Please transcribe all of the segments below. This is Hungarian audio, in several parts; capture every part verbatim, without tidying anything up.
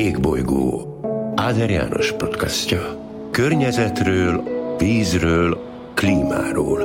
Kékbolygó, Áder János podcastja. Környezetről, vízről, klímáról.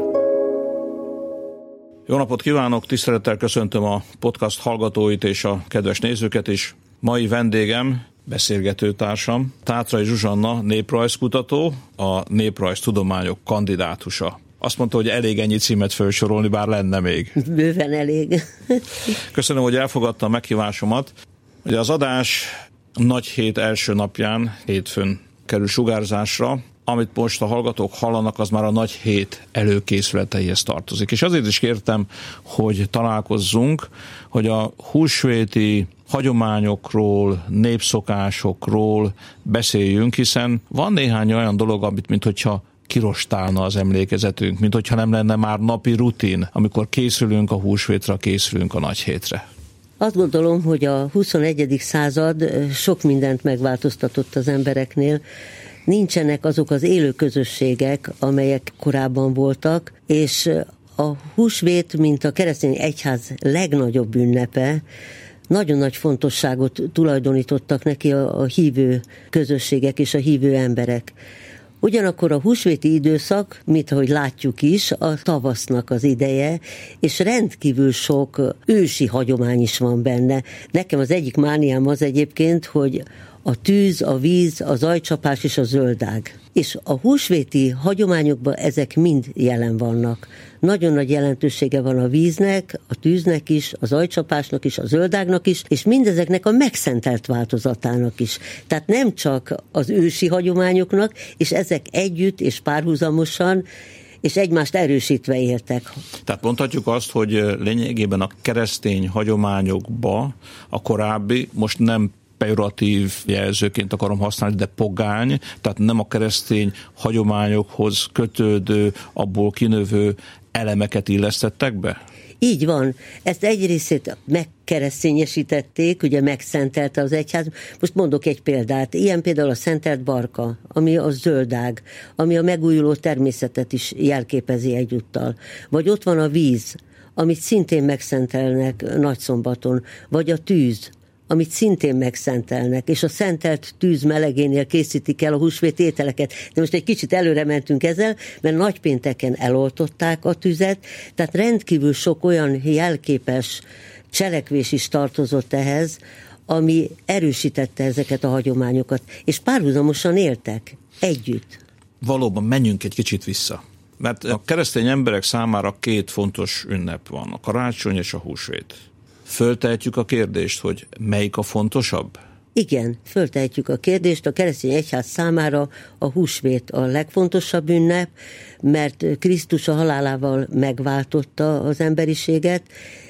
Jó napot kívánok, tisztelettel köszöntöm a podcast hallgatóit és a kedves nézőket is. Mai vendégem, beszélgetőtársam, Tátrai Zsuzsanna néprajzkutató, a néprajztudományok kandidátusa. Azt mondta, hogy elég ennyi címet felsorolni, bár lenne még. Bőven elég. Köszönöm, hogy elfogadta a meghívásomat. Ugye az adás nagy hét első napján, hétfőn kerül sugárzásra. Amit most a hallgatók hallanak, az már a nagy hét előkészületeihez tartozik. És azért is kértem, hogy találkozzunk, hogy a húsvéti hagyományokról, népszokásokról beszéljünk, hiszen van néhány olyan dolog, amit minthogyha kirostálna az emlékezetünk, minthogyha nem lenne már napi rutin, amikor készülünk a húsvétra, készülünk a nagy hétre. Azt gondolom, hogy a huszonegyedik század sok mindent megváltoztatott az embereknél. Nincsenek azok az élő közösségek, amelyek korábban voltak, és a húsvét, mint a keresztény egyház legnagyobb ünnepe, nagyon nagy fontosságot tulajdonítottak neki a, a hívő közösségek és a hívő emberek. Ugyanakkor a húsvéti időszak, mint ahogy látjuk is, a tavasznak az ideje, és rendkívül sok ősi hagyomány is van benne. Nekem az egyik mániám az egyébként, hogy a tűz, a víz, a zajcsapás és a zöldág. És a húsvéti hagyományokban ezek mind jelen vannak. Nagyon nagy jelentősége van a víznek, a tűznek is, a zajcsapásnak is, a zöldágnak is, és mindezeknek a megszentelt változatának is. Tehát nem csak az ősi hagyományoknak, és ezek együtt és párhuzamosan és egymást erősítve éltek. Tehát mondhatjuk azt, hogy lényegében a keresztény hagyományokba a korábbi, most nem pejoratív jelzőként akarom használni, de pogány, tehát nem a keresztény hagyományokhoz kötődő, abból kinövő elemeket illesztettek be? Így van. Ezt egy részét megkeresztényesítették, ugye megszentelte az egyház. Most mondok egy példát. Ilyen például a szentelt barka, ami a zöldág, ami a megújuló természetet is jelképezi egyúttal. Vagy ott van a víz, amit szintén megszentelnek Nagyszombaton, vagy a tűz, amit szintén megszentelnek, és a szentelt tűz melegénél készítik el a húsvéti ételeket. De most egy kicsit előre mentünk ezzel, mert nagypénteken eloltották a tüzet, tehát rendkívül sok olyan jelképes cselekvés is tartozott ehhez, ami erősítette ezeket a hagyományokat, és párhuzamosan éltek együtt. Valóban menjünk egy kicsit vissza, mert a keresztény emberek számára két fontos ünnep van, a karácsony és a húsvét. Föltehetjük a kérdést, hogy melyik a fontosabb? Igen, föltehetjük a kérdést. A keresztény egyház számára a húsvét a legfontosabb ünnep, mert Krisztus a halálával megváltotta az emberiséget,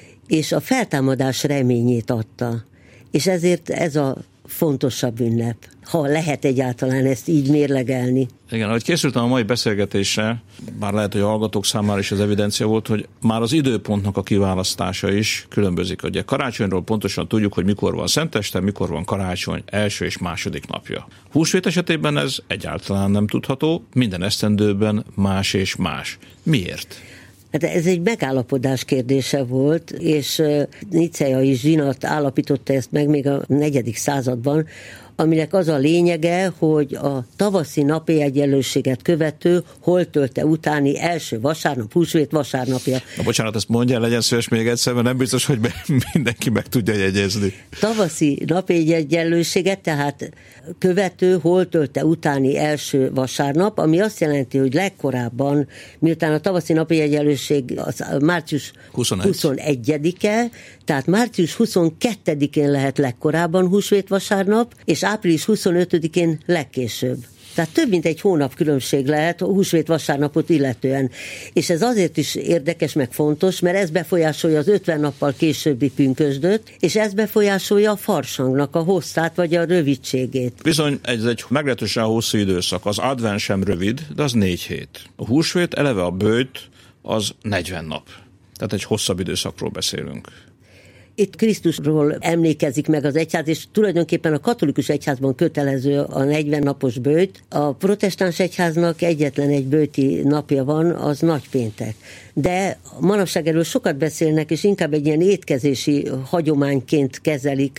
és a feltámadás reményét adta. És ezért ez a fontosabb ünnep, ha lehet egyáltalán ezt így mérlegelni. Igen, ahogy készültem a mai beszélgetésre, bár lehet, hogy a hallgatók számára is az evidencia volt, hogy már az időpontnak a kiválasztása is különbözik. Ugye karácsonyról pontosan tudjuk, hogy mikor van szenteste, mikor van karácsony első és második napja. Húsvét esetében ez egyáltalán nem tudható, minden esztendőben más és más. Miért? Hát ez egy megállapodás kérdése volt, és nicceai zsinat állapította ezt meg még a negyedik században, aminek az a lényege, hogy a tavaszi napi egyenlőséget követő holtölte utáni első vasárnap, húsvét vasárnapja. Na bocsánat, ezt mondja, legyen szíves még egyszer, mert nem biztos, hogy mindenki meg tudja jegyezni. Tavaszi napi egyenlőséget, tehát követő holtölte utáni első vasárnap, ami azt jelenti, hogy legkorábban, miután a tavaszi napi egyenlőség az március huszonegyedike, tehát március huszonkettedikén lehet legkorábban húsvét vasárnap, és április huszonötödikén legkésőbb. Tehát több mint egy hónap különbség lehet a húsvét vasárnapot illetően. És ez azért is érdekes, meg fontos, mert ez befolyásolja az ötven nappal későbbi pünkösdöt, és ez befolyásolja a farsangnak a hosszát, vagy a rövidségét. Bizony, ez egy meglehetősen hosszú időszak. Az advent sem rövid, de az négy hét. A húsvét, eleve a böjt, az negyven nap. Tehát egy hosszabb időszakról beszélünk. Itt Krisztusról emlékezik meg az egyház, és tulajdonképpen a katolikus egyházban kötelező a negyven napos böjt. A protestáns egyháznak egyetlen egy böjti napja van, az nagypéntek. De manapság erről sokat beszélnek, és inkább egy ilyen étkezési hagyományként kezelik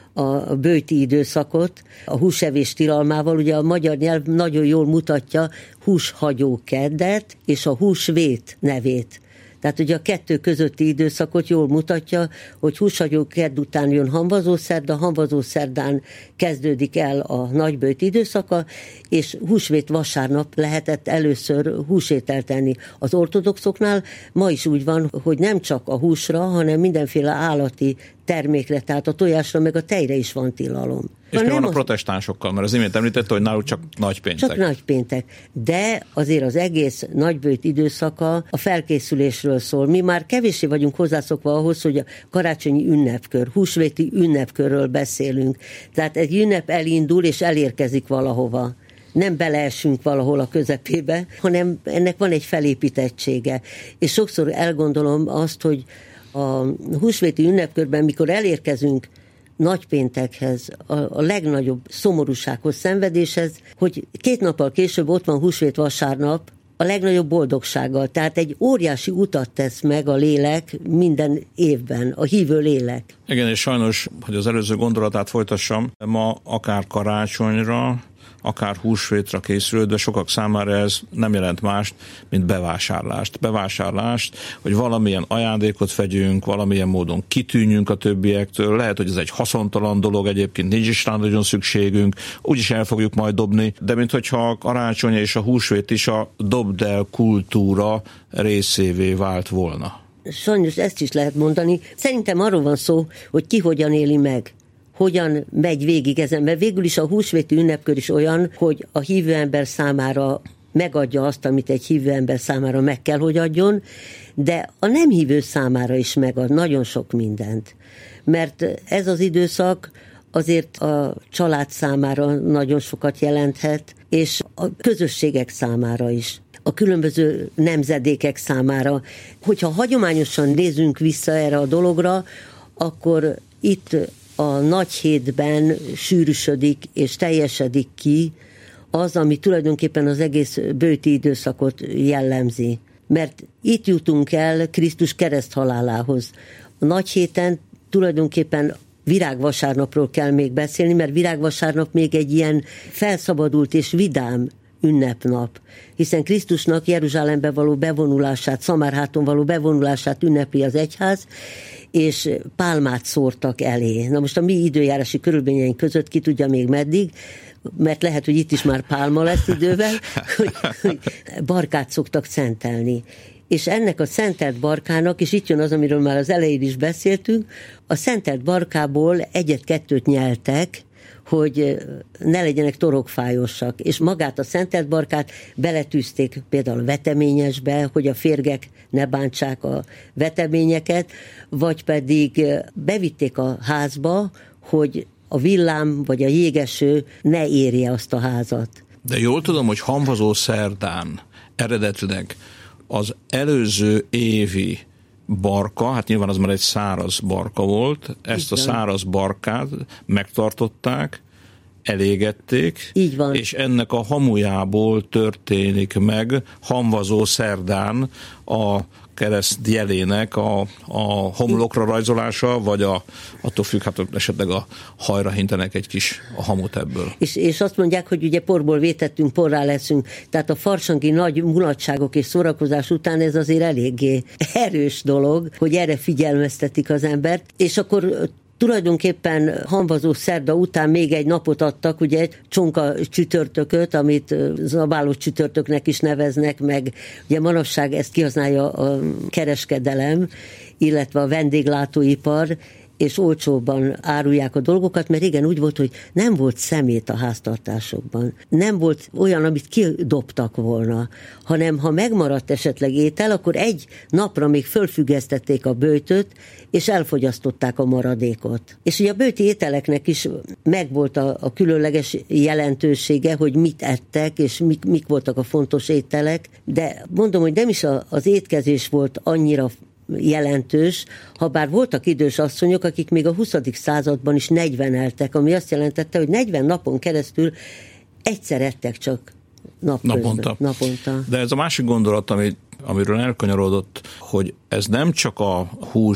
a böjti időszakot a húsevés tilalmával. Ugye a magyar nyelv nagyon jól mutatja húshagyó keddet és a húsvét nevét. Tehát ugye a kettő közötti időszakot jól mutatja, hogy húshagyó kedd után jön hamvazószerda, hamvazószerdán kezdődik el a nagyböjt időszaka, és húsvét vasárnap lehetett először húsételt tenni. Az ortodoxoknál ma is úgy van, hogy nem csak a húsra, hanem mindenféle állati termékre, tehát a tojásra meg a tejre is van tilalom. És mi van a protestánsokkal? Mert az imént említette, hogy náluk csak nagypéntek. Csak nagypéntek. De azért az egész nagyböjt időszaka a felkészülésről szól. Mi már kevéssé vagyunk hozzászokva ahhoz, hogy a karácsonyi ünnepkör, húsvéti ünnepkörről beszélünk. Tehát egy ünnep elindul és elérkezik valahova. Nem beleesünk valahol a közepébe, hanem ennek van egy felépítettsége. És sokszor elgondolom azt, hogy a húsvéti ünnepkörben, mikor elérkezünk nagypéntekhez, a, a legnagyobb szomorúsághoz, szenvedéshez, hogy két nappal később ott van húsvét vasárnap, a legnagyobb boldogsággal. Tehát egy óriási utat tesz meg a lélek minden évben, a hívő lélek. Igen, és sajnos, hogy az előző gondolatát folytassam, ma akár karácsonyra, akár húsvétra készülő, de sokak számára ez nem jelent mást, mint bevásárlást. Bevásárlást, hogy valamilyen ajándékot vegyünk, valamilyen módon kitűnjünk a többiektől. Lehet, hogy ez egy haszontalan dolog, egyébként nincs is rá nagyon szükségünk, úgyis el fogjuk majd dobni, de minthogyha a karácsony és a húsvét is a dobd el kultúra részévé vált volna. Sajnos ezt is lehet mondani. Szerintem arról van szó, hogy ki hogyan éli meg. Hogyan megy végig ezen, mert végül is a húsvéti ünnepkör is olyan, hogy a hívő ember számára megadja azt, amit egy hívő ember számára meg kell, hogy adjon, de a nem hívő számára is megad nagyon sok mindent. Mert ez az időszak azért a család számára nagyon sokat jelenthet, és a közösségek számára is, a különböző nemzedékek számára. Hogyha hagyományosan nézünk vissza erre a dologra, akkor itt a nagy hétben sűrűsödik és teljesedik ki az, ami tulajdonképpen az egész böjti időszakot jellemzi. Mert itt jutunk el Krisztus kereszthalálához. A nagy héten tulajdonképpen virágvasárnapról kell még beszélni, mert virágvasárnap még egy ilyen felszabadult és vidám ünnepnap, hiszen Krisztusnak Jeruzsálembe való bevonulását, Szamárháton való bevonulását ünnepli az egyház, és pálmát szórtak elé. Na most a mi időjárási körülményeink között ki tudja még meddig, mert lehet, hogy itt is már pálma lesz idővel, hogy, hogy barkát szoktak szentelni. És ennek a szentelt barkának, és itt jön az, amiről már az elején is beszéltünk, a szentelt barkából egyet-kettőt nyeltek, hogy ne legyenek torokfájosak. És magát a szentelt barkát beletűzték például veteményesbe, hogy a férgek ne bántsák a veteményeket, vagy pedig bevitték a házba, hogy a villám vagy a jégeső ne érje azt a házat. De jól tudom, hogy hamvazó szerdán eredetileg az előző évi barka, hát nyilván az már egy száraz barka volt, ezt a száraz barkát megtartották, elégették, így van. És ennek a hamujából történik meg hamvazó szerdán a kereszt jelének a, a homlokra rajzolása, vagy a, attól függ, hát esetleg a hajra hintenek egy kis a hamut ebből. És, és azt mondják, hogy ugye porból vétettünk, porrá leszünk, tehát a farsangi nagy mulatságok és szórakozás után ez azért eléggé erős dolog, hogy erre figyelmeztetik az embert, és akkor tulajdonképpen hamvazó szerda után még egy napot adtak, ugye egy csonka csütörtököt, amit zabáló csütörtöknek is neveznek, meg ugye manapság ezt kihasználja a kereskedelem, illetve a vendéglátóipar, és olcsóbban árulják a dolgokat, mert régen úgy volt, hogy nem volt szemét a háztartásokban. Nem volt olyan, amit kidobtak volna, hanem ha megmaradt esetleg étel, akkor egy napra még fölfüggesztették a böjtöt, és elfogyasztották a maradékot. És ugye a böjti ételeknek is megvolt a, a különleges jelentősége, hogy mit ettek, és mik, mik voltak a fontos ételek, de mondom, hogy nem is a, az étkezés volt annyira jelentős, ha bár voltak idős asszonyok, akik még a huszadik században is negyveneltek, ami azt jelentette, hogy negyven napon keresztül egyszer ettek csak napközben, naponta. naponta. De ez a másik gondolat, ami, amiről elkanyarodott, hogy ez nem csak a hús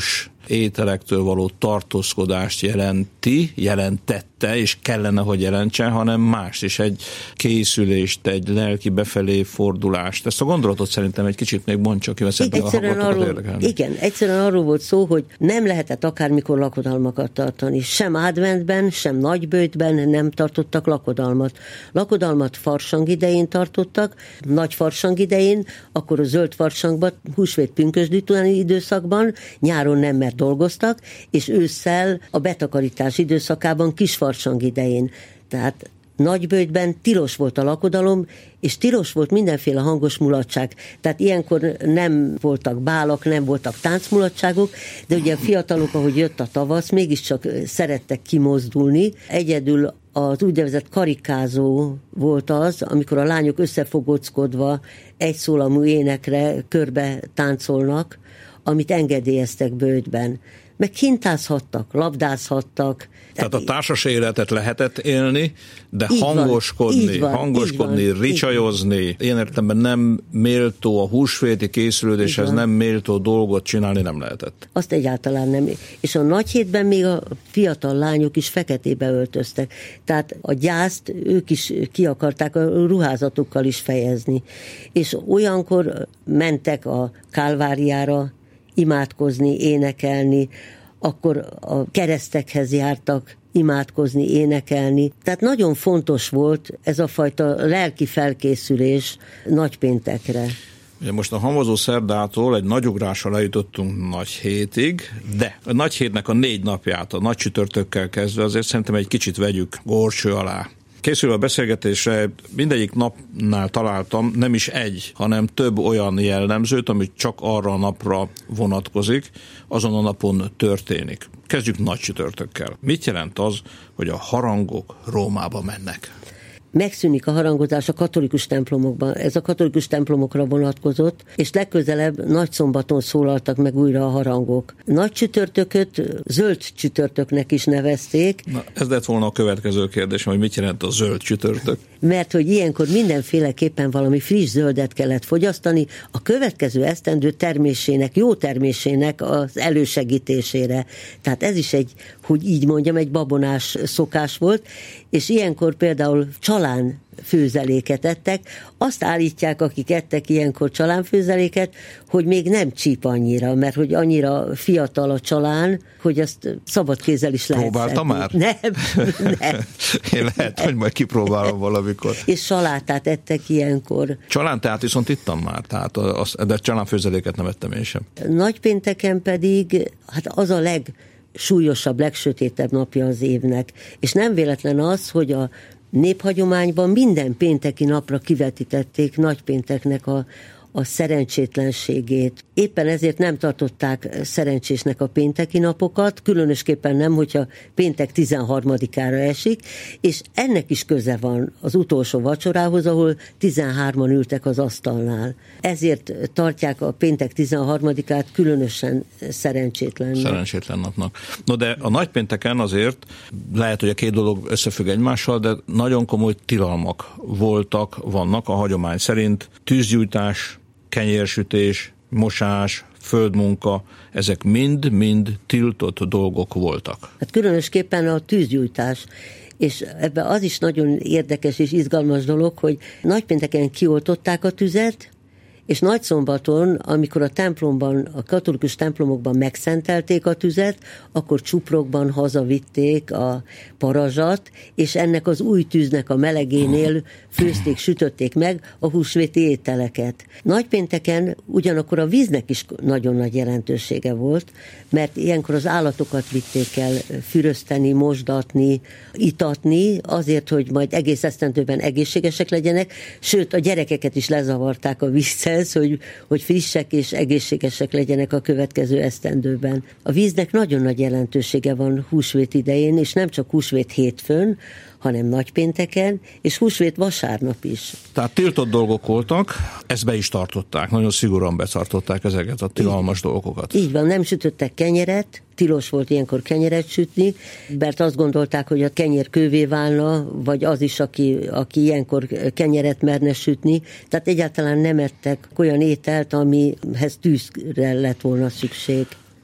ételektől való tartózkodást jelenti, jelentette, és kellene, hogy jelentsen, hanem más is, egy készülést, egy lelki befelé fordulást. Ezt a gondolatot szerintem egy kicsit még mondd csak, mert szerintem a hallgatókat érdekelni. Igen, egyszerűen arról volt szó, hogy nem lehetett akármikor lakodalmakat tartani. Sem adventben, sem nagyböjtben nem tartottak lakodalmat. Lakodalmat farsang idején tartottak, nagy farsang idején, akkor a zöld farsangban, húsvét pünkösdít utáni időszakban, nyáron nem, mert dolgoztak, és ősszel a betakarítás időszakában kis farsang idején. Tehát nagyböjtben tilos volt a lakodalom, és tilos volt mindenféle hangos mulatság. Tehát ilyenkor nem voltak bálak, nem voltak táncmulatságok, de ugye a fiatalok, ahogy jött a tavasz, mégiscsak szerettek kimozdulni. Egyedül az úgynevezett karikázó volt az, amikor a lányok összefogóckodva egyszólamú énekre körbe táncolnak, amit engedélyeztek böjtben. Meg kintázhattak, labdázhattak. Tehát a társas életet lehetett élni, de így hangoskodni, van, van, hangoskodni, van, ricsajozni, ilyen értelemben nem méltó a húsvéti készülődéshez, nem méltó dolgot csinálni nem lehetett. Azt egyáltalán nem. És a nagy hétben még a fiatal lányok is feketébe öltöztek. Tehát a gyászt ők is ki akarták a ruházatukkal is fejezni. És olyankor mentek a Kálváriára imádkozni, énekelni, akkor a keresztekhez jártak imádkozni, énekelni. Tehát nagyon fontos volt ez a fajta lelki felkészülés nagypéntekre. Ugye most a havazó szerdától egy nagy ugrással eljutottunk nagy hétig, de a nagy hétnek a négy napját, a nagy csütörtökkel kezdve azért szerintem egy kicsit vegyük górcső alá. Készülve a beszélgetésre mindegyik napnál találtam nem is egy, hanem több olyan jellemzőt, amit csak arra a napra vonatkozik, azon a napon történik. Kezdjük nagy csütörtökkel. Mit jelent az, hogy a harangok Rómába mennek? Megszűnik a harangozás a katolikus templomokban. Ez a katolikus templomokra vonatkozott, és legközelebb nagyszombaton szólaltak meg újra a harangok. Nagy csütörtököt zöld csütörtöknek is nevezték. Na, ez lett volna a következő kérdésem, hogy mit jelent a zöld csütörtök? Mert hogy ilyenkor mindenféleképpen valami friss zöldet kellett fogyasztani a következő esztendő termésének, jó termésének az elősegítésére. Tehát ez is egy, hogy így mondjam, egy babonás szokás volt, és ilyenkor például csalán főzeléket ettek. Azt állítják, akik ettek ilyenkor csalánfőzeléket, hogy még nem csíp annyira, mert hogy annyira fiatal a csalán, hogy azt szabad kézzel is lehet Próbálta szedni. már? Nem, nem. Én lehet, hogy majd kipróbálom valamikor. És salátát ettek ilyenkor. Csalánteát viszont ittam már, tehát az, de csalánfőzeléket nem ettem én sem. Nagypénteken pedig, hát az a legsúlyosabb, legsötétebb napja az évnek. És nem véletlen az, hogy a néphagyományban minden pénteki napra kivetítették nagypénteknek a, a szerencsétlenségét. Éppen ezért nem tartották szerencsésnek a pénteki napokat, különösképpen nem, hogyha péntek tizenharmadikára esik, és ennek is köze van az utolsó vacsorához, ahol tizenhárman ültek az asztalnál. Ezért tartják a péntek tizenharmadikát különösen szerencsétlennek. Szerencsétlen napnak. No de a nagypénteken azért lehet, hogy a két dolog összefügg egymással, de nagyon komoly tilalmak voltak, vannak a hagyomány szerint. Tűzgyújtás, kenyérsütés, mosás, földmunka, ezek mind-mind tiltott dolgok voltak. Hát különösképpen a tűzgyújtás. És ebben az is nagyon érdekes és izgalmas dolog, hogy nagypénteken kioltották a tüzet, és nagyszombaton, amikor a templomban, a katolikus templomokban megszentelték a tüzet, akkor csuprokban hazavitték a parazsat, és ennek az új tűznek a melegénél főzték, sütötték meg a húsvéti ételeket. Nagypénteken ugyanakkor a víznek is nagyon nagy jelentősége volt, mert ilyenkor az állatokat vitték el fürözteni, mosdatni, itatni, azért, hogy majd egész esztendőben egészségesek legyenek, sőt a gyerekeket is lezavarták a vízzel, hogy, hogy frissek és egészségesek legyenek a következő esztendőben. A víznek nagyon nagy jelentősége van húsvét idején, és nem csak húsvét hétfőn, hanem nagypénteken, és húsvét vasárnap is. Tehát tiltott dolgok voltak, ezt be is tartották, nagyon szigorúan betartották ezeket a tilalmas dolgokat. Így van, nem sütöttek kenyeret, tilos volt ilyenkor kenyeret sütni, mert azt gondolták, hogy a kenyér kővé válna, vagy az is, aki, aki ilyenkor kenyeret merne sütni. Tehát egyáltalán nem ettek olyan ételt, amihez tűzre lett volna szükség.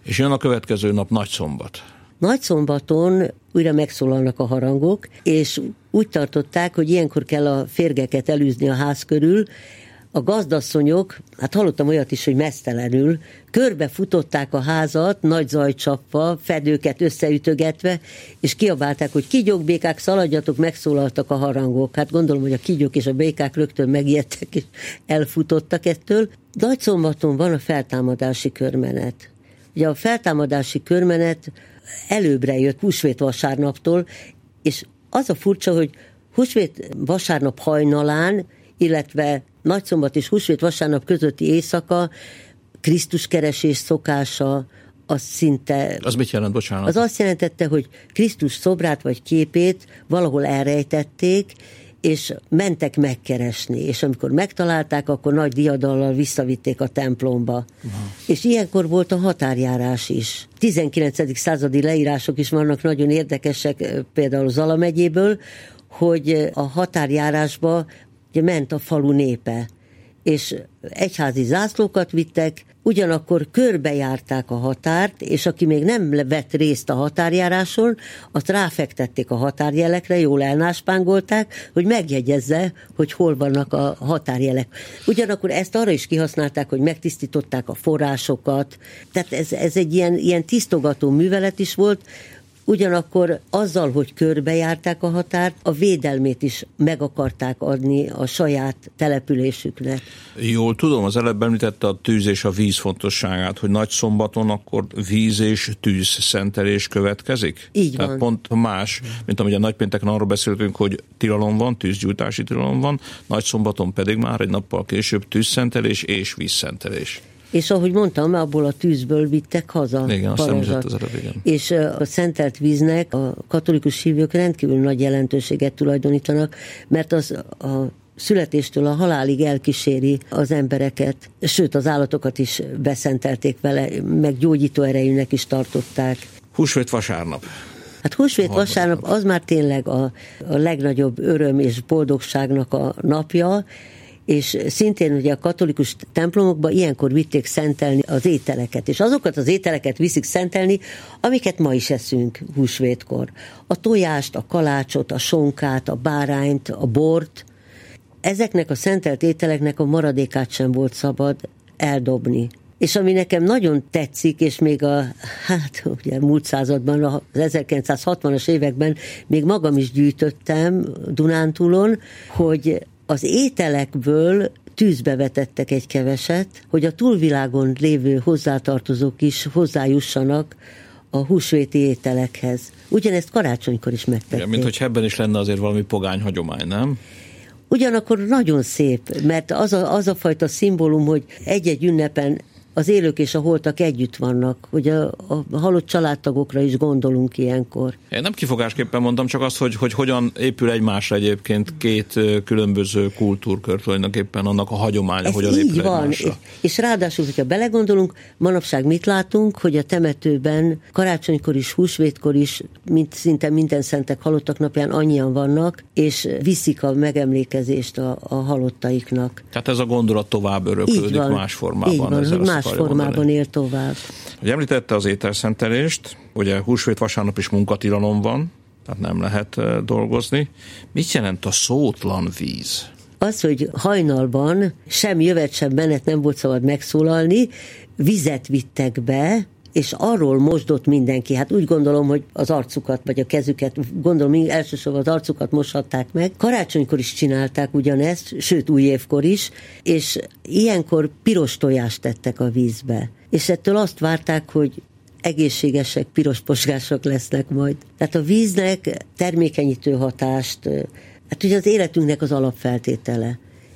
És jön a következő nap Nagyszombat. Nagyszombaton újra megszólalnak a harangok, és úgy tartották, hogy ilyenkor kell a férgeket elűzni a ház körül. A gazdasszonyok, hát hallottam olyat is, hogy meztelenül, körbe futották a házat, nagy zajcsapva, fedőket összeütögetve, és kiabálták, hogy kígyók, békák, szaladjatok, megszólaltak a harangok. Hát gondolom, hogy a kígyók és a békák rögtön megijedtek, és elfutottak ettől. Nagyszombaton van a feltámadási körmenet. Ugye a feltámadási körmenet előbbre jött húsvét vasárnaptól, és az a furcsa, hogy húsvét vasárnap hajnalán, illetve Nagyszombat és húsvét vasárnap közötti éjszaka Krisztus keresés szokása, az szinte... Az mit jelent, bocsánat? Az azt jelentette, hogy Krisztus szobrát vagy képét valahol elrejtették, és mentek megkeresni, és amikor megtalálták, akkor nagy diadallal visszavitték a templomba. Aha. És ilyenkor volt a határjárás is. tizenkilencedik századi leírások is vannak nagyon érdekesek, például Zala megyéből, hogy a határjárásba ugye ment a falu népe, és egyházi zászlókat vittek, ugyanakkor körbejárták a határt, és aki még nem vett részt a határjáráson, azt ráfektették a határjelekre, jól elnáspángolták, hogy megjegyezze, hogy hol vannak a határjelek. Ugyanakkor ezt arra is kihasználták, hogy megtisztították a forrásokat, tehát ez, ez egy ilyen, ilyen tisztogató művelet is volt. Ugyanakkor azzal, hogy körbejárták a határt, a védelmét is meg akarták adni a saját településüknek. Jól tudom, az előbb említette a tűz és a víz fontosságát, hogy Nagyszombaton akkor víz és tűz szentelés következik? Így Tehát van. pont más, mint amíg a nagypénteken arról beszéltünk, hogy tilalom van, tűzgyújtási tilalom van, Nagyszombaton pedig már egy nappal később tűzszentelés és vízszentelés. És ahogy mondtam, abból a tűzből vittek haza. Igen, azt említett az előbb, igen. És a szentelt víznek a katolikus hívők rendkívül nagy jelentőséget tulajdonítanak, mert az a születéstől a halálig elkíséri az embereket, sőt az állatokat is beszentelték vele, meg gyógyító erejűnek is tartották. Húsvét vasárnap. Hát húsvét vasárnap az már tényleg a, a legnagyobb öröm és boldogságnak a napja, és szintén ugye a katolikus templomokban ilyenkor vitték szentelni az ételeket, és azokat az ételeket viszik szentelni, amiket ma is eszünk húsvétkor. A tojást, a kalácsot, a sonkát, a bárányt, a bort. Ezeknek a szentelt ételeknek a maradékát sem volt szabad eldobni. És ami nekem nagyon tetszik, és még a hát, ugye, múlt században, az ezerkilencszázhatvanas években még magam is gyűjtöttem Dunántúlon, hogy az ételekből tűzbe vetettek egy keveset, hogy a túlvilágon lévő hozzátartozók is hozzájussanak a húsvéti ételekhez. Ugyanezt karácsonykor is megtették. Ja, mint hogy ebben is lenne azért valami pogány hagyomány, nem? Ugyanakkor nagyon szép, mert az a, az a fajta szimbólum, hogy egy-egy ünnepen az élők és a holtak együtt vannak, hogy a, a halott családtagokra is gondolunk ilyenkor. Én nem kifogásképpen mondtam, csak azt, hogy, hogy hogyan épül egymásra egyébként két különböző kultúrkör tulajdonképpen annak a hagyománya, ez hogyan így épül van, egymásra. És ráadásul, hogyha belegondolunk, manapság mit látunk, hogy a temetőben karácsonykor is, húsvétkor is, mint szinte minden szentek halottak napján annyian vannak, és viszik a megemlékezést a, a halottaiknak. Tehát ez a gondolat tovább öröklődik más formában. Így van, hogy más formában mondani. Él tovább. Ugye említette az ételszentelést, ugye húsvét vasárnap is munkatilalom van, tehát nem lehet dolgozni. Mit jelent a szótlan víz? Az, hogy hajnalban sem jövet, sem menet nem volt szabad megszólalni, vizet vittek be, és arról mosdott mindenki. Hát úgy gondolom, hogy az arcukat, vagy a kezüket, gondolom elsősorban az arcukat moshatták meg. Karácsonykor is csinálták ugyanezt, sőt újévkor is, és ilyenkor piros tojást tettek a vízbe. És ettől azt várták, hogy egészségesek, piros posgások lesznek majd. Tehát a víznek termékenyítő hatást, hát ugye az életünknek az alapfeltétele.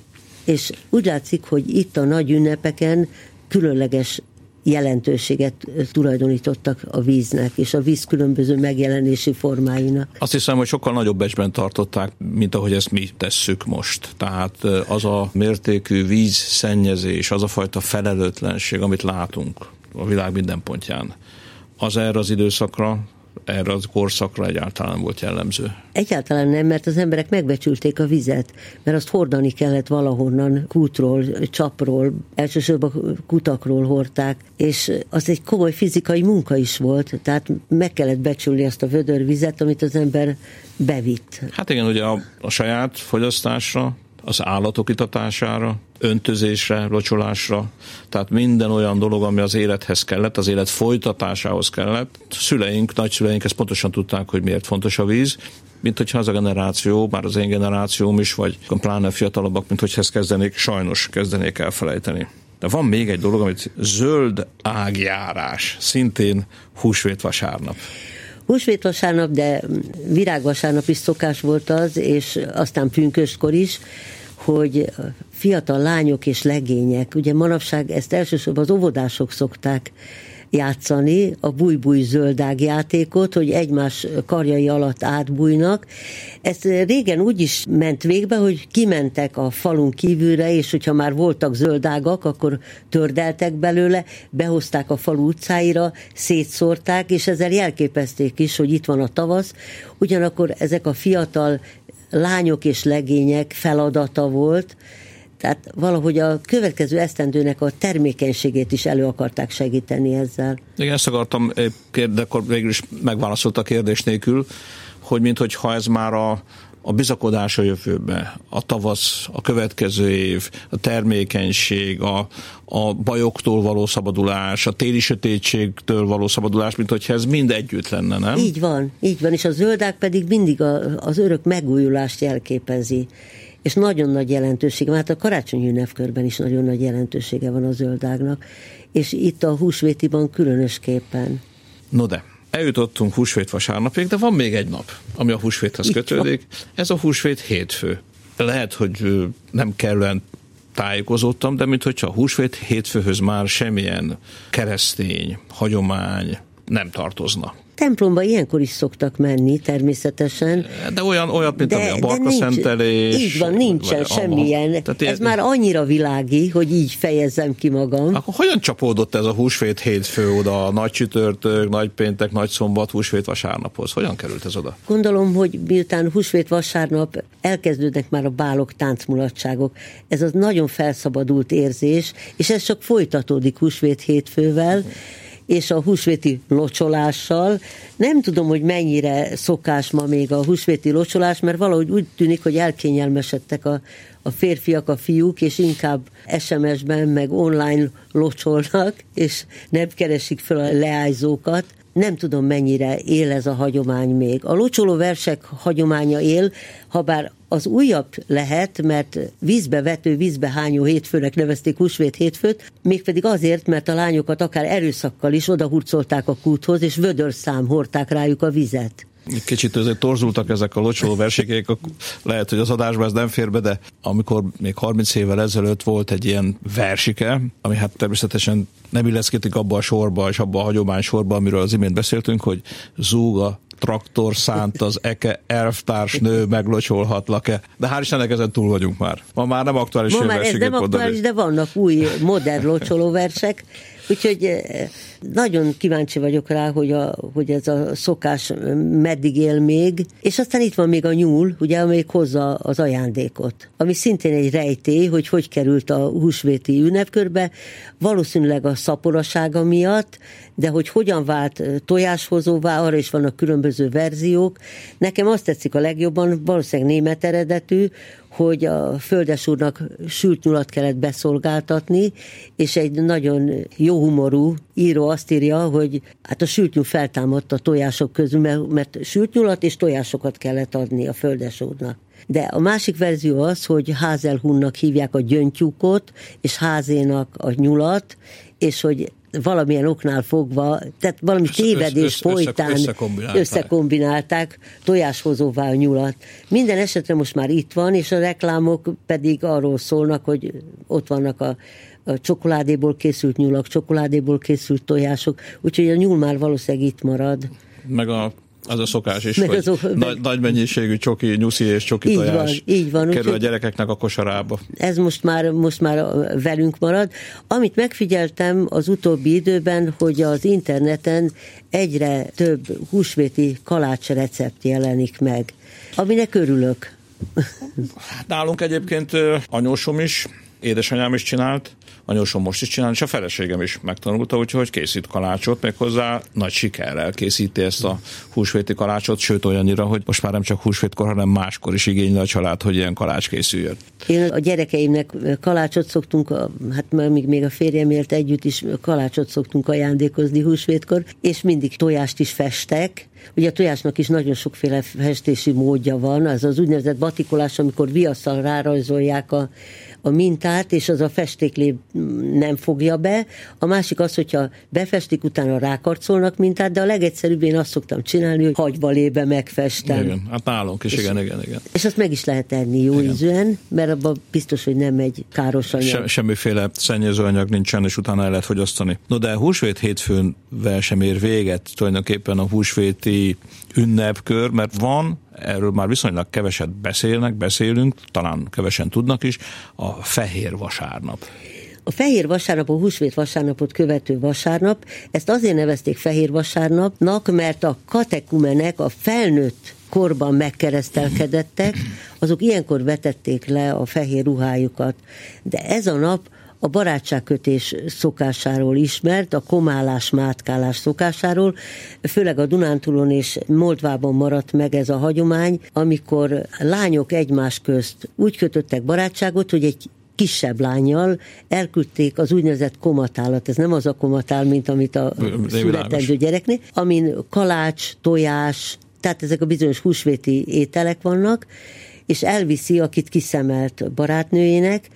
És úgy látszik, hogy itt a nagy ünnepeken különleges jelentőséget tulajdonítottak a víznek, és a víz különböző megjelenési formáinak. Azt hiszem, hogy sokkal nagyobb becsben tartották, mint ahogy ezt mi tesszük most. Tehát az a mértékű vízszennyezés, az a fajta felelőtlenség, amit látunk a világ minden pontján, az erre az időszakra erre az korszakra egyáltalán nem volt jellemző. Egyáltalán nem, mert az emberek megbecsülték a vizet, mert azt hordani kellett valahonnan, kútról, csapról, elsősorban kutakról hordták, és az egy komoly fizikai munka is volt, tehát meg kellett becsülni azt a vödörvizet, amit az ember bevitt. Hát igen, ugye a, a saját fogyasztásra, az állatok itatására, öntözésre, locsolásra, tehát minden olyan dolog, ami az élethez kellett, az élet folytatásához kellett. Szüleink, nagyszüleink ezt pontosan tudták, hogy miért fontos a víz, mint hogyha az a generáció, már az én generációm is, vagy pláne fiatalabbak, mint hogyha ezt kezdenék, sajnos kezdenék elfelejteni. De van még egy dolog, amit zöld ágjárás, szintén húsvétvasárnap. Húsvétvasárnap, de virágvasárnap is szokás volt az, és aztán pünköstkor is, hogy fiatal lányok és legények, ugye manapság ezt elsősorban az óvodások szokták játszani, a búj-búj zöldág játékot, hogy egymás karjai alatt átbújnak. Ez régen úgy is ment végbe, hogy kimentek a falun kívülre, és hogyha már voltak zöldágak, akkor tördeltek belőle, behozták a falu utcáira, szétszórták, és ezzel jelképezték is, hogy itt van a tavasz. Ugyanakkor ezek a fiatal lányok és legények feladata volt, tehát valahogy a következő esztendőnek a termékenységét is elő akarták segíteni ezzel. Igen, ezt akartam, de akkor végül is megválaszolt a kérdés nélkül, hogy minthogyha ez már a, a bizakodás a jövőbe, a tavasz, a következő év, a termékenység, a, a bajoktól való szabadulás, a téli sötétségtől való szabadulás, minthogyha ez mind együtt lenne, nem? Így van, így van, és a zöldág pedig mindig a, az örök megújulást jelképezi. És nagyon nagy jelentősége, hát a karácsonyi ünnepkörben is nagyon nagy jelentősége van a zöldágnak, és itt a húsvétiban különösképpen. No de, eljutottunk húsvét vasárnapig, de van még egy nap, ami a húsvéthez kötődik. Ez a húsvét hétfő. Lehet, hogy nem kellően tájékozódtam, de minthogyha a húsvét hétfőhöz már semmilyen keresztény hagyomány nem tartozna. Templomba ilyenkor is szoktak menni, természetesen. De olyan, olyat, mint de, ami a barkaszentelés. Így van, nincsen semmilyen. Ez ilyen, már annyira világi, hogy így fejezzem ki magam. Akkor hogyan csapódott ez a húsvét hétfő oda, a nagy csütörtök, nagy péntek, nagy szombat, húsvét vasárnaphoz? Hogyan került ez oda? Gondolom, hogy miután húsvét vasárnap elkezdődnek már a bálok, táncmulatságok. Ez az nagyon felszabadult érzés, és ez csak folytatódik húsvét hétfővel, és a húsvéti locsolással. Nem tudom, hogy mennyire szokás ma még a húsvéti locsolás, mert valahogy úgy tűnik, hogy elkényelmesedtek a, a férfiak, a fiúk, és inkább es em es-ben meg online locsolnak, és nem keresik fel a leányzókat. Nem tudom, mennyire él ez a hagyomány még. A locsoló versek hagyománya él, habár az újabb lehet, mert vízbe vető, vízbe hányó hétfőnek nevezték húsvét hétfőt, mégpedig azért, mert a lányokat akár erőszakkal is odahurcolták a kúthoz, és vödörszám hordták rájuk a vizet. Kicsit azért torzultak ezek a locsoló versékék, lehet, hogy az adásban ez nem fér be, de amikor még harminc évvel ezelőtt volt egy ilyen versike, ami hát természetesen nem illeszkedik abba a sorba, és abba a hagyomány sorba, amiről az imént beszéltünk, hogy zúg a traktor szánt az eke, elvtársnő meglocsolhatlak-e. De hál' Istennek ezen túl vagyunk már. Ma már nem aktuális Ma már ez nem aktuális, de vannak új modern locsolóversek, úgyhogy nagyon kíváncsi vagyok rá, hogy, a, hogy ez a szokás meddig él még, és aztán itt van még a nyúl, ugye, amelyik hozza az ajándékot, ami szintén egy rejtély, hogy hogy került a húsvéti ünnepkörbe, valószínűleg a szaporasága miatt, de hogy hogyan vált tojáshozóvá, arra is vannak különböző verziók. Nekem azt tetszik a legjobban, valószínűleg német eredetű, hogy a földesúrnak sült nyulat kellett beszolgáltatni, és egy nagyon jó humorú író azt írja, hogy hát a sült nyúl feltámadt a tojások közül, mert, mert sült nyulat és tojásokat kellett adni a földesúrnak. De a másik verzió az, hogy házelhunnak hívják a gyöngytyúkot, és házénak a nyulat, és hogy valamilyen oknál fogva, tehát valami tévedés össze, folytán összekombinálták. összekombinálták tojáshozóvá a nyulat. Minden esetre most már itt van, és a reklámok pedig arról szólnak, hogy ott vannak a, a csokoládéból készült nyulak, csokoládéból készült tojások, úgyhogy a nyúl már valószínűleg itt marad. Meg a Az a szokás is, meg hogy azok, nagy, meg... nagy mennyiségű csoki, nyuszi és csoki így tojás van, így van, kerül úgy, a gyerekeknek a kosarába. Ez most már, most már velünk marad. Amit megfigyeltem az utóbbi időben, hogy az interneten egyre több húsvéti kalács recept jelenik meg, aminek örülök. Nálunk egyébként anyósom is, édesanyám is csinált, anyósom most is csinál, és a feleségem is megtanulta, úgyhogy készít kalácsot, méghozzá nagy sikerrel készíti ezt a húsvéti kalácsot, sőt olyannyira, hogy most már nem csak húsvétkor, hanem máskor is igényli a család, hogy ilyen kalács készüljön. Én a gyerekeimnek kalácsot szoktunk, hát még, még a férjem élt együtt is, kalácsot szoktunk ajándékozni húsvétkor, és mindig tojást is festek. Ugye a tojásnak is nagyon sokféle festési módja van, az az úgynevezett batikolás, amikor viasszal rárajzolják a, a mintát, és az a festéklé nem fogja be. A másik az, hogyha befestik, utána rákarcolnak mintát, de a legegyszerűbb én azt szoktam csinálni, hogy hagyvalébe megfestem. Igen, hát nálunk is, és, igen, igen, igen. És azt meg is lehet enni jó igen. ízűen, mert abban biztos, hogy nem egy káros anyag. Se, semmiféle szennyezőanyag nincsen, és utána el lehet fogyasztani. No, de húsvét hétfőnvel sem ér véget tulajdonképpen a húsvéti ünnepkör, mert van, erről már viszonylag keveset beszélnek, beszélünk, talán kevesen tudnak is, a fehér vasárnap. A fehér vasárnap, a húsvét vasárnapot követő vasárnap, ezt azért nevezték fehér vasárnapnak, mert a katekumenek, a felnőtt korban megkeresztelkedettek, azok ilyenkor vetették le a fehér ruhájukat. De ez a nap a barátságkötés szokásáról ismert, a komálás, mátkálás szokásáról, főleg a Dunántúlon és Moldvában maradt meg ez a hagyomány, amikor lányok egymás közt úgy kötöttek barátságot, hogy egy kisebb lánnyal elküldték az úgynevezett komatálat. Ez nem az a komatál, mint amit a születendő gyereknél, amin kalács, tojás, tehát ezek a bizonyos húsvéti ételek vannak, és elviszi, akit kiszemelt barátnőjének.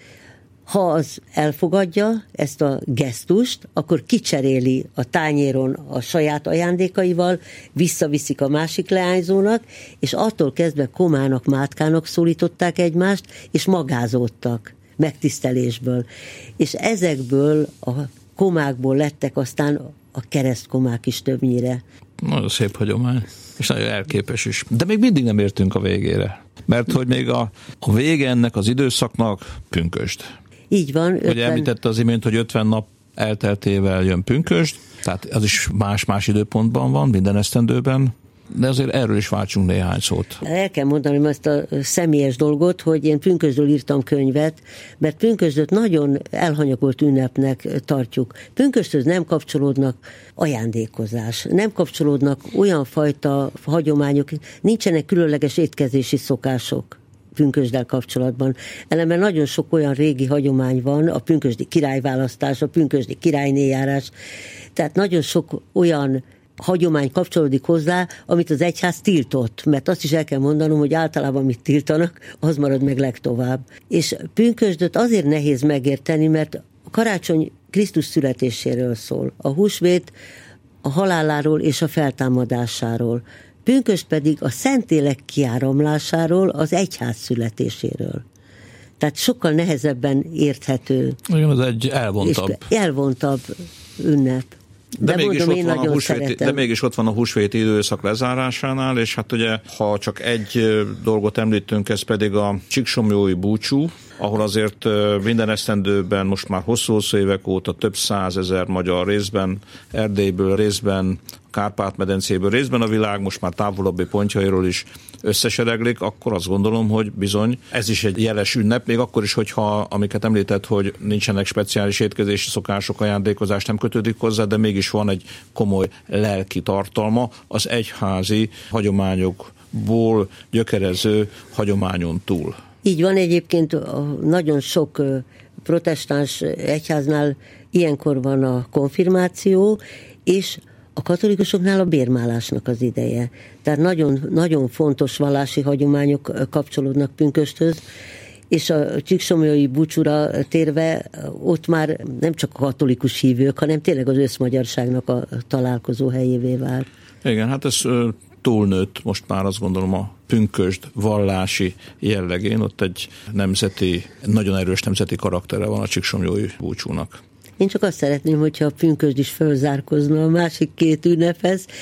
Ha az elfogadja ezt a gesztust, akkor kicseréli a tányéron a saját ajándékaival, visszaviszik a másik leányzónak, és attól kezdve komának, mátkának szólították egymást, és magázódtak megtisztelésből. És ezekből a komákból lettek aztán a keresztkomák is többnyire. Nagyon szép hagyomány, és nagyon elképes is. De még mindig nem értünk a végére. Mert hogy még a, a vége ennek az időszaknak pünkösd. Így van. ötven... Hogy említette az imént, hogy ötven nap elteltével jön pünkösd, tehát az is más-más időpontban van, minden esztendőben, de azért erről is váltsunk néhány szót. El kell mondanom ezt a személyes dolgot, hogy én pünkösdről írtam könyvet, mert pünkösdöt nagyon elhanyagolt ünnepnek tartjuk. Pünkösdhöz nem kapcsolódnak ajándékozás, nem kapcsolódnak olyan fajta hagyományok, nincsenek különleges étkezési szokások pünkösddel kapcsolatban. Ellenben nagyon sok olyan régi hagyomány van, a pünkösdi királyválasztás, a pünkösdi királynéjárás, tehát nagyon sok olyan hagyomány kapcsolódik hozzá, amit az egyház tiltott, mert azt is el kell mondanom, hogy általában amit tiltanak, az marad meg legtovább. És pünkösdöt azért nehéz megérteni, mert a karácsony Krisztus születéséről szól, a húsvét a haláláról és a feltámadásáról, pünkösd pedig a Szentlélek kiáramlásáról, az egyház születéséről. Tehát sokkal nehezebben érthető. Igen, az egy elvontabb. Elvontabb ünnep. De, de, mégis mondom, ott van a húsvéti, de mégis ott van a húsvéti időszak lezárásánál, és hát ugye, ha csak egy dolgot említünk, ez pedig a csíksomlyói búcsú, ahol azért minden esztendőben most már hosszú-hosszú évek óta több százezer magyar részben, Erdélyből, részben Kárpát-medencéből, részben a világ most már távolabbi pontjairól is összesereglik, akkor azt gondolom, hogy bizony ez is egy jeles ünnep, még akkor is, hogyha amiket említett, hogy nincsenek speciális étkezési szokások, ajándékozás nem kötődik hozzá, de mégis van egy komoly lelki tartalma az egyházi hagyományokból gyökerező hagyományon túl. Így van, egyébként nagyon sok protestáns egyháznál ilyenkor van a konfirmáció, és a katolikusoknál a bérmálásnak az ideje. Tehát nagyon, nagyon fontos vallási hagyományok kapcsolódnak pünkösthöz, és a csíksomlyói búcsúra térve ott már nem csak a katolikus hívők, hanem tényleg az összmagyarságnak a találkozó helyévé vált. Igen, hát ez túlnőtt most már azt gondolom a pünkösd vallási jellegén, ott egy nemzeti, nagyon erős nemzeti karaktere van a csíksomlyói búcsúnak. Én csak azt szeretném, hogyha a pünkösd is fölzárkozna a másik két ünnephez.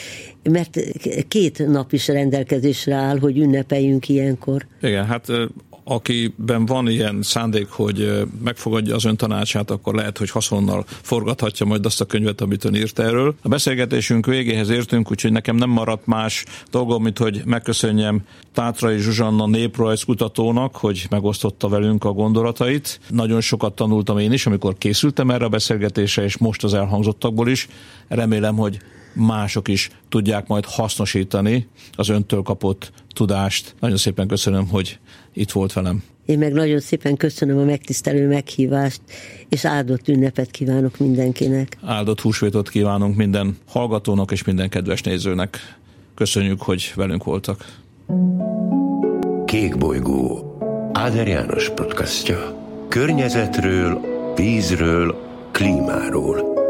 mert két nap is rendelkezésre áll, hogy ünnepeljünk ilyenkor. Igen, hát akiben van ilyen szándék, hogy megfogadja az ön tanácsát, akkor lehet, hogy haszonnal forgathatja majd azt a könyvet, amit ön írt erről. A beszélgetésünk végéhez értünk, úgyhogy nekem nem maradt más dolgom, mint hogy megköszönjem Tátrai Zsuzsanna néprajzkutatónak, hogy megosztotta velünk a gondolatait. Nagyon sokat tanultam én is, amikor készültem erre a beszélgetésre, és most az elhangzottakból is. Remélem, hogy mások is tudják majd hasznosítani az öntől kapott tudást. Nagyon szépen köszönöm, hogy itt volt velem. Én meg nagyon szépen köszönöm a megtisztelő meghívást, és áldott ünnepet kívánok mindenkinek. Áldott húsvétot kívánunk minden hallgatónak és minden kedves nézőnek. Köszönjük, hogy velünk voltak. Kékbolygó Áder János podcastja. Környezetről, vízről, klímáról.